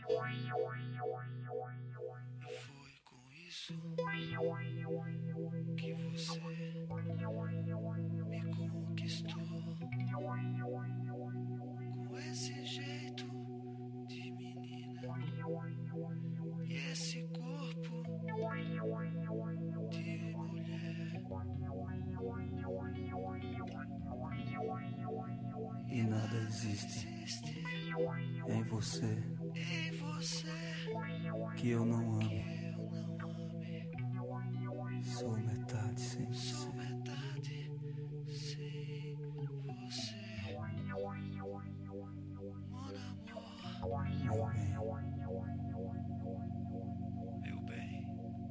Que você me conquistou com esse jeito de menina e esse corpo de mulher. E nada existe em você que eu não ame. Sou metade sem você. Meu bem. Meu bem.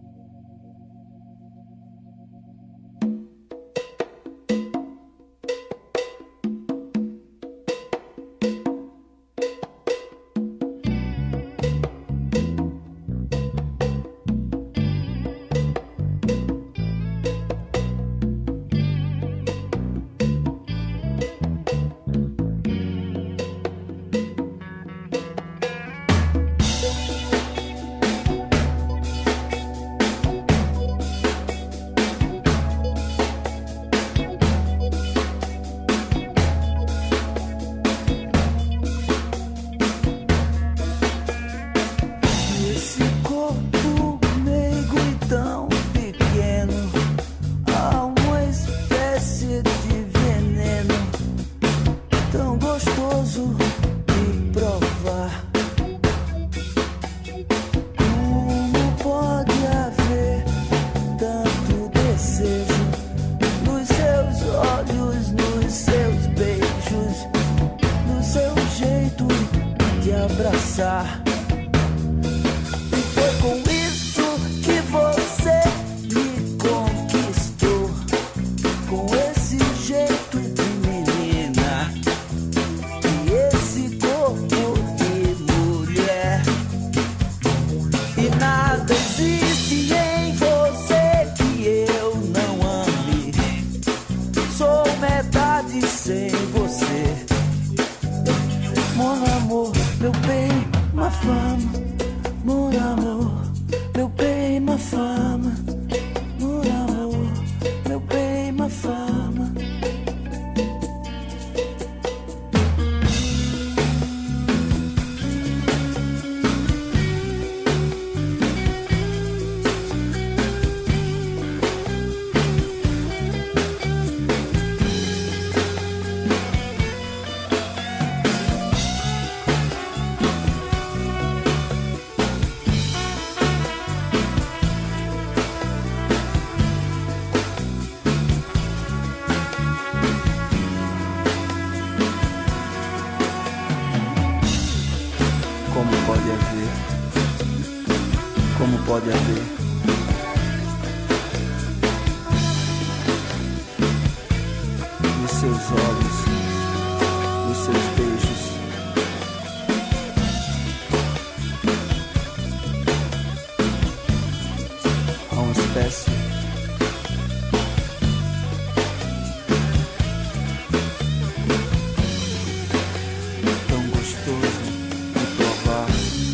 abraçar. E foi com isso que você me conquistou, com esse jeito de menina e esse corpo de mulher. E nada existe em você que eu não ame. Sou metade sem você. Mon amour, meu bem, ma femme. Mon amour, meu bem, ma femme. Mon amour, meu bem, ma femme. Como pode haver nos seus olhos, nos seus beijos, há uma espécie tão gostoso de provar.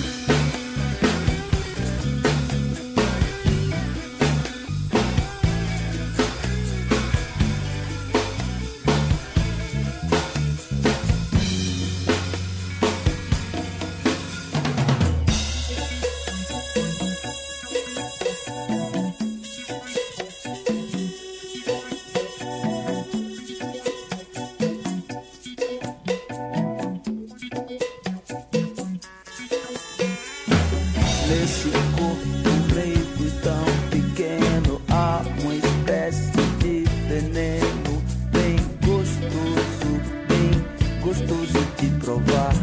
Nesse corpo leigo tão pequeno há uma espécie de veneno bem gostoso de provar.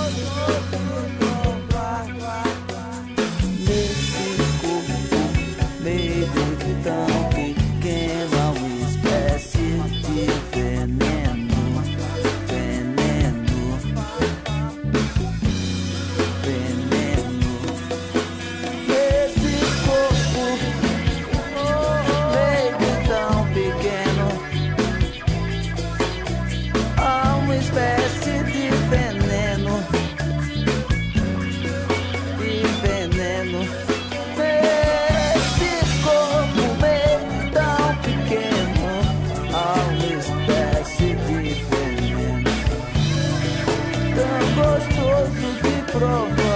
Nesse corpo leigo tão pequeno há uma espécie de veneno. gostoso de provar.